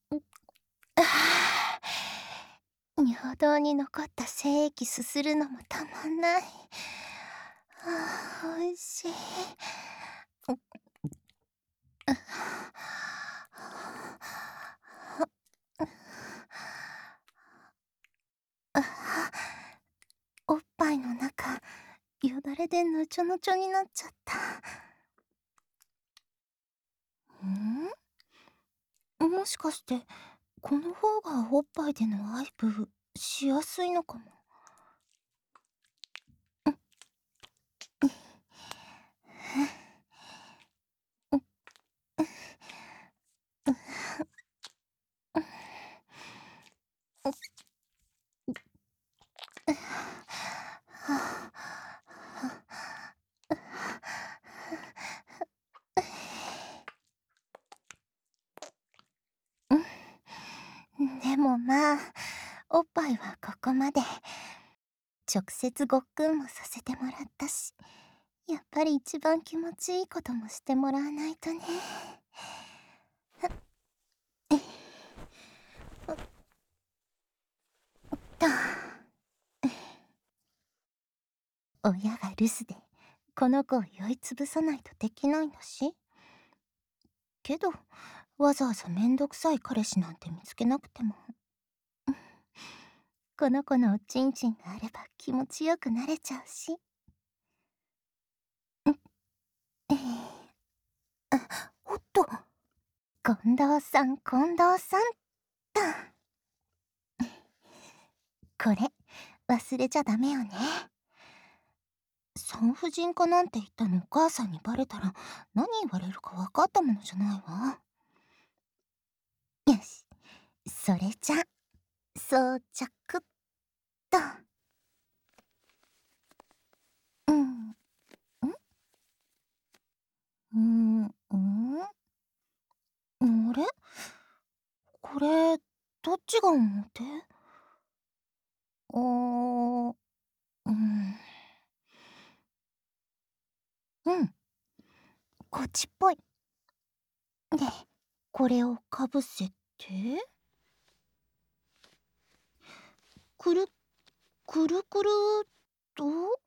ああ、尿道に残った精液すするのもたまんない。ああ、美味しい。おっぱいの中、よだれでぬちょぬちょになっちゃった。もしかして、この方がおっぱいでの愛撫しやすいのかも。でもまあ、おっぱいはここまで。直接ごっくんもさせてもらったし、やっぱり一番気持ちいいこともしてもらわないとね。と、親が留守で、この子を酔いつぶさないとできないんだし。けど、わざわざめんどくさい彼氏なんて見つけなくても、この子のおちんちんがあれば気持ちよくなれちゃうし。おっと、近藤さん、近藤さんと。これ、忘れちゃダメよね。産婦人科なんて言ったのお母さんにバレたら何言われるか分かったものじゃないわ。よし、それじゃ、装着っと。うん、あれこれ、どっちが表？ー、うん、うん、こっちっぽい。で、これをかぶせて、くる、くるくるっと、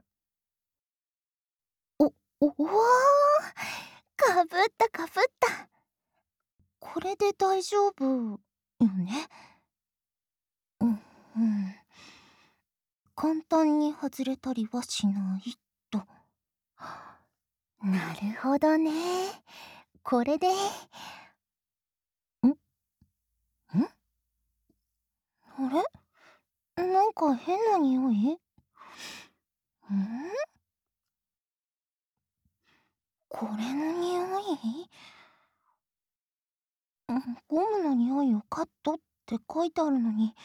おわかぶったかぶった。これで大丈夫よね。うん、簡単に外れたりはしないと。なるほどね。これで、あれなんか変な匂い？これの匂い？ゴムの匂いをカットって書いてあるのに、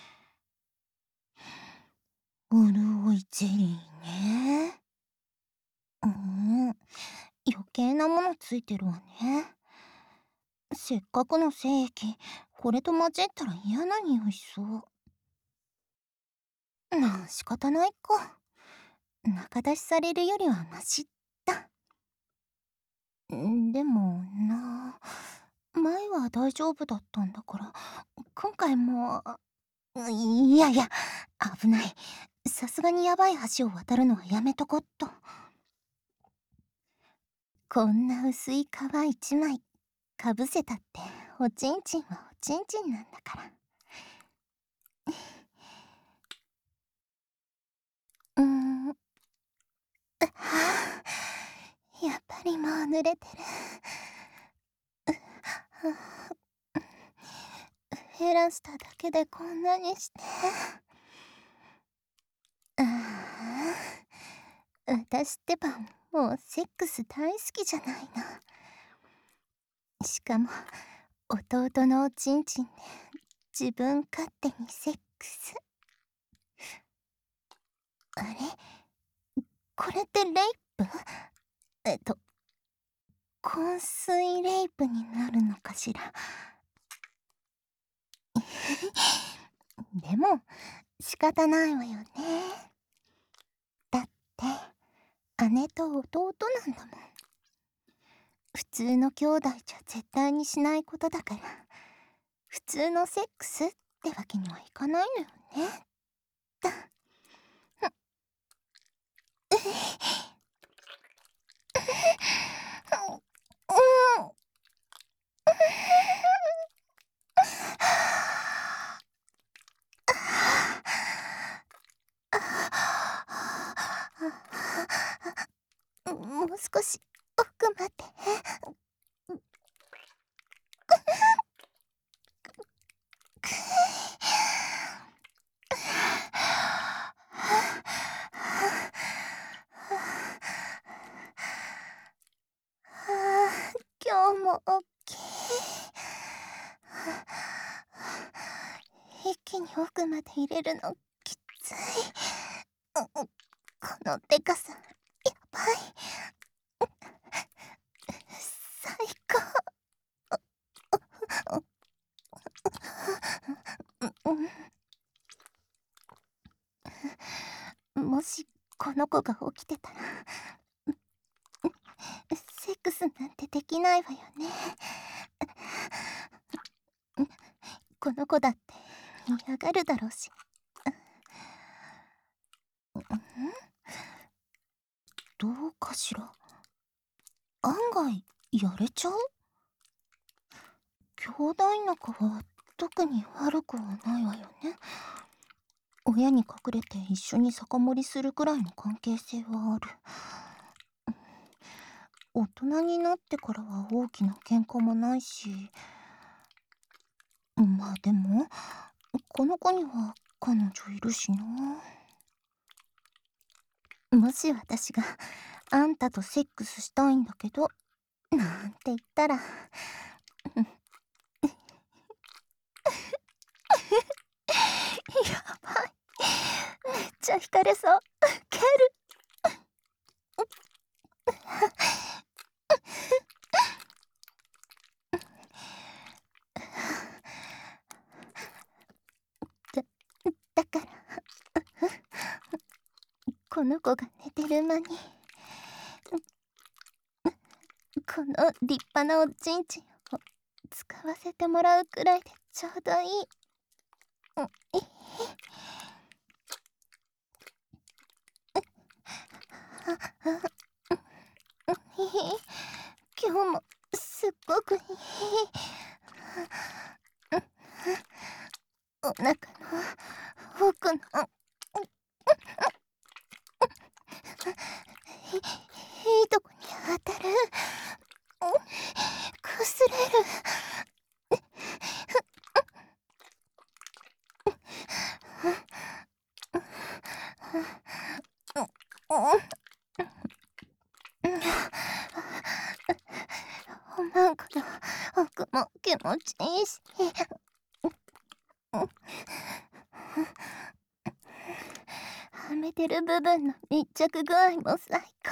潤いゼリーね。余計なものついてるわね。せっかくの精液、これと混じったら嫌な匂いしそう。仕方ないか。仲出しされるよりはマシだ。でも前は大丈夫だったんだから、今回も、いやいや、危ない。さすがにやばい橋を渡るのはやめとこっと。こんな薄い皮一枚、かぶせたって、おちんちんはおちんちんなんだから。はあ、やっぱりもう濡れてる。減らしただけでこんなにして。私ってばもうセックス大好きじゃないの。しかも弟のおちんちんで自分勝手にセックス。あれこれってレイプ？えっと昏睡レイプになるのかしら。でも仕方ないわよね。だって姉と弟なんだもん。普通の兄弟じゃ絶対にしないことだから、 普通のセックスってわけにはいかないのよね。だうん。もう少し奥まで。今日もおっきい。一気に奥まで入れるのきつい。このでかさ、やばい。最高。もしこの子が起きてたら、セックスなんてできないわよね。この子だって嫌がるだろうし。どうかしら。案外やれちゃう？兄弟仲は特に悪くはないわよね。親に隠れて一緒に酒盛りするくらいの関係性はある。大人になってからは大きな喧嘩もないし、まあでもこの子には彼女いるしな。もし私があんたとセックスしたいんだけどなんて言ったらやばい、めっちゃ惹かれそう。蹴る。だからこの子が寝てる間にこの立派なおちんちんを使わせてもらうくらいでちょうどいい。今日もすっごくいい。お腹の奥のいいとこに当たる。擦れる。おまんこの奥も気持ちいいし、はめてる部分の密着具合も最高。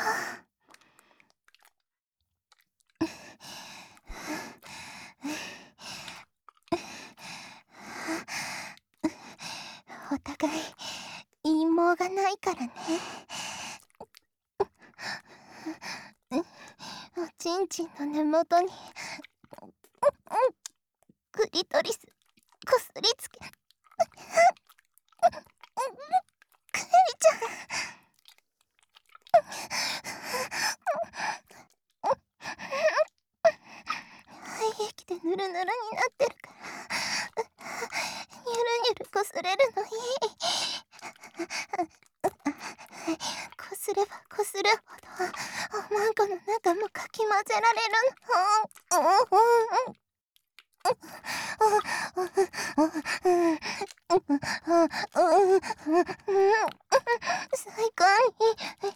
お互い陰謀がないからね。おちんちんの根元にクリトリスこすりつけ。クリちゃん廃液でヌルヌルになってるからゆるゆるこすれるのいい。こすればこするほどおまんこの中もかき混ぜられるの。最高に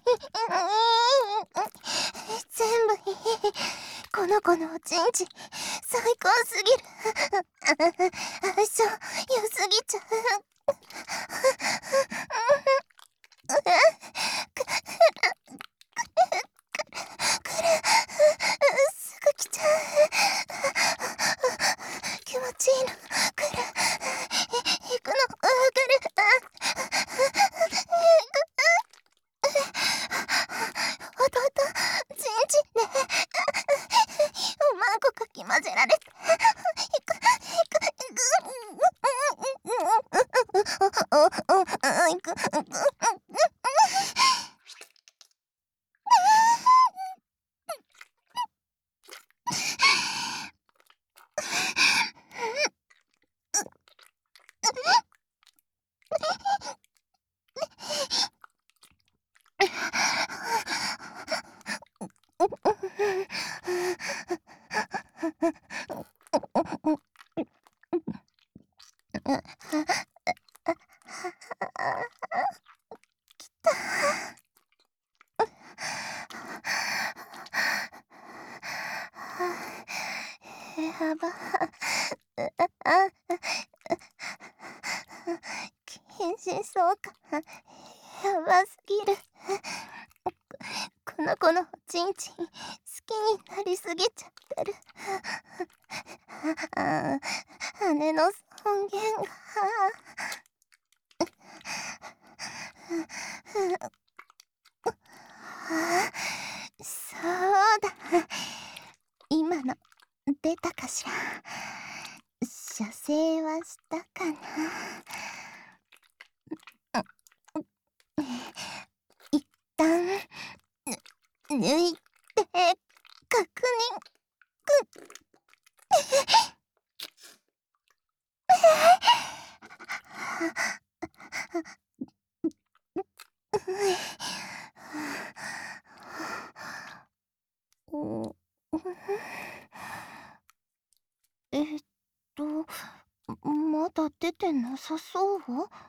全部いい。この子のおちんちん最高すぎる。相性良すぎちゃう。すぐ来ちゃう。気持ちいいの。来る。行くの。来る。弟、ちんちんね。おまんこかき混ぜられて。行く。ぐいく。やば。謹慎そうかな。やばすぎる。この子のおちんちん好きになりすぎちゃってる。姉の尊厳が。そうだ。今の出たかしら。射精はしたかな。一旦抜いて確認。えっと、まだ出てなさそう？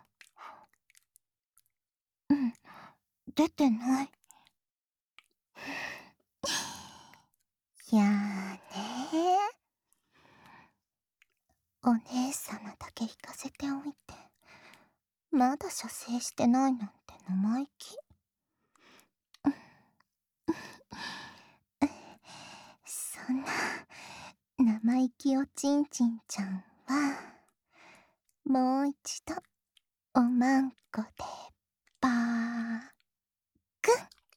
うん、出てない。いやね。お姉様だけ行かせておいて、まだ射精してないなんて生意気。そんな生意気おちんちんちゃんは、もう一度おまんこでぱーく。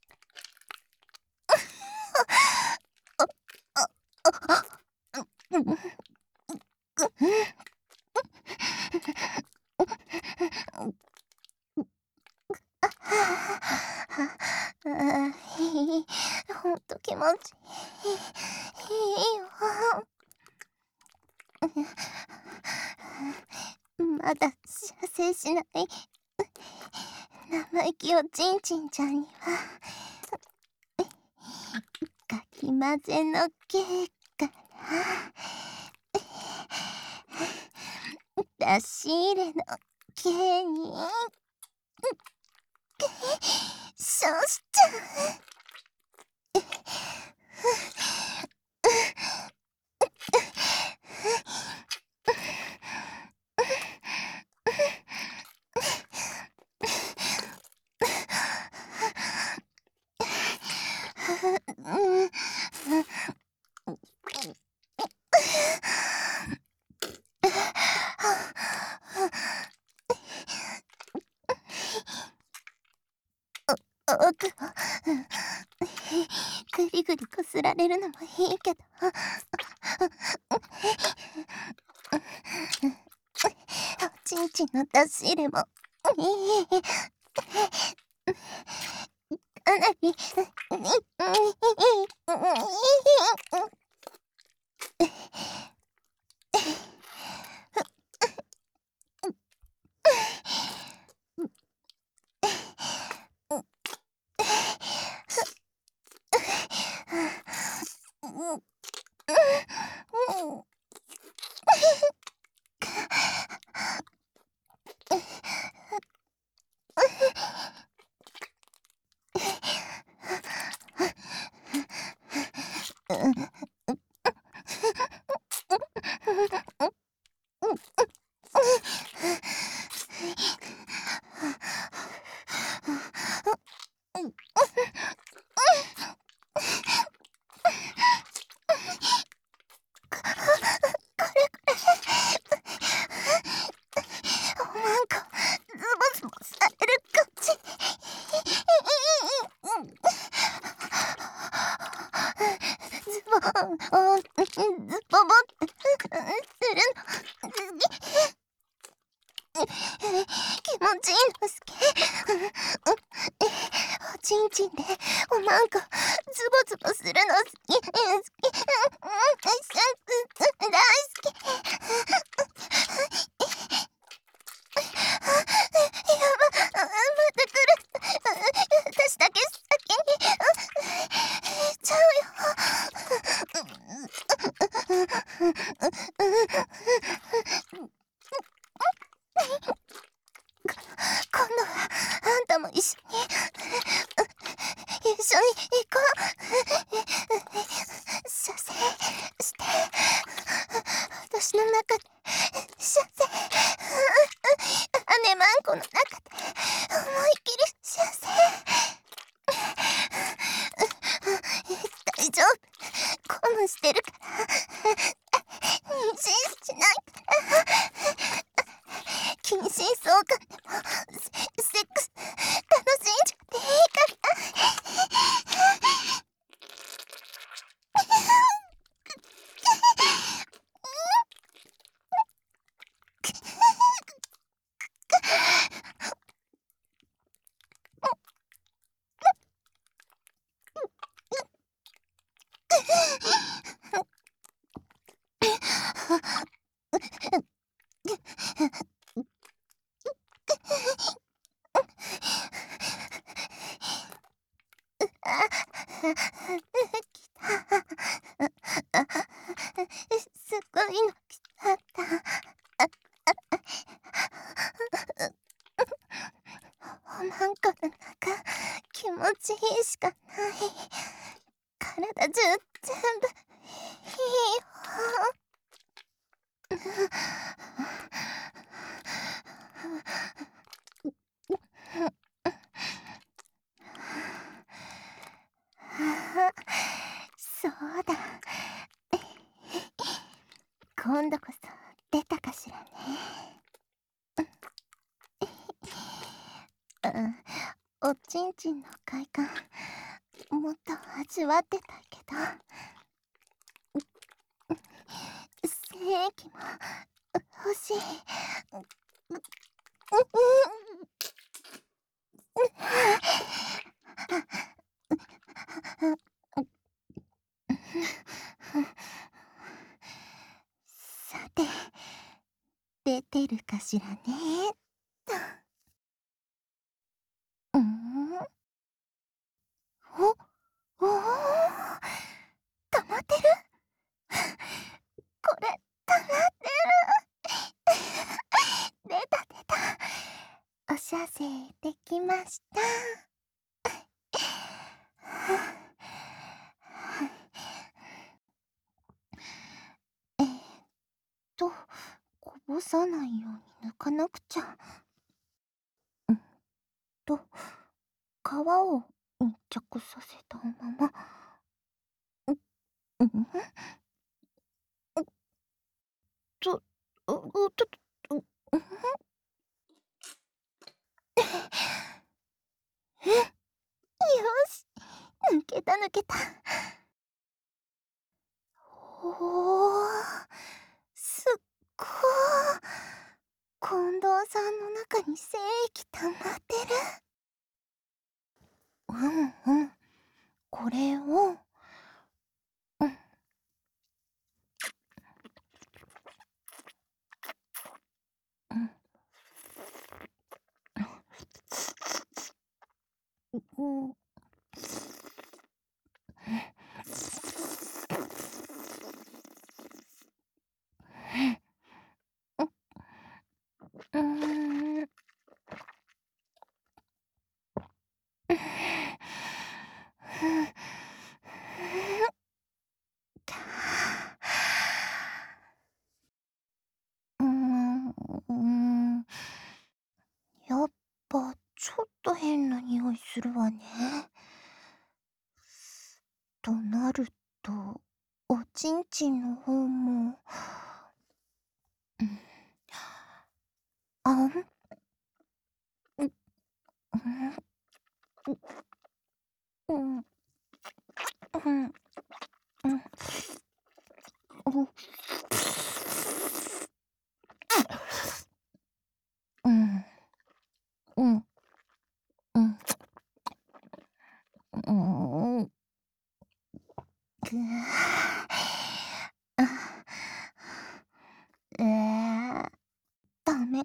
ほんと気持ちいいよ。まだ射精しない生意気おちんちんちゃんにはかき混ぜのけから出し入れのけに少しちゃう。ぐりぐりこすられるのもいいけど、おちんちんの出し入れもいい。かなりなんかズボズボされる感じ。ズボズボボってするの。 気持ちいいのすけ。おちんちんでおまんこズボズボするの好き。好き。大好き。やば、また来る。私だけ先に行っちゃうよ。今度はあんたも一緒に行こう。射精して私の中で射精、姉マンコの中で思いっきり射精。大丈夫、コムしてるから妊娠しないから。近親相関でもセックス楽しんじゃっていいから来た。すごいの来ちゃった。おまんこの中気持ちいいしかない。体中全部いいよ。そうだ。今度こそ出たかしらね。おちんちんの快感もっと味わってたいけど、精液も欲しい。さて、出てるかしらね。お、おお、溜まってる。これ溜まってる。出た出た。お射精できました。えーっと、こぼさないように抜かなくちゃ。と、皮を密着させたまま。うん、と、ちょっと、よし、抜けた抜けた。おー、すっごー。近藤さんの中に精液溜まってる。これを、うん、うん、うん、うん、うん、やっぱちょっと変な匂いするわね。となると、おちんちんの方も、うん、あん、うん、うん、うん、うん、うん、うん。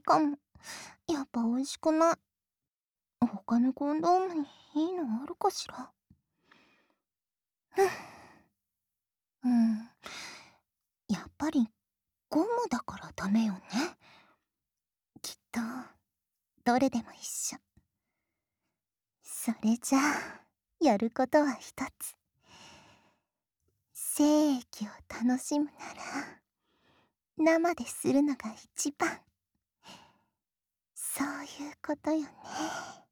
かも。やっぱ美味しくない。他のコンドームにいいのあるかしら。うん。やっぱりゴムだからダメよね。きっと、どれでも一緒。それじゃあ、やることは一つ。精液を楽しむなら、生でするのが一番。そういうことよね。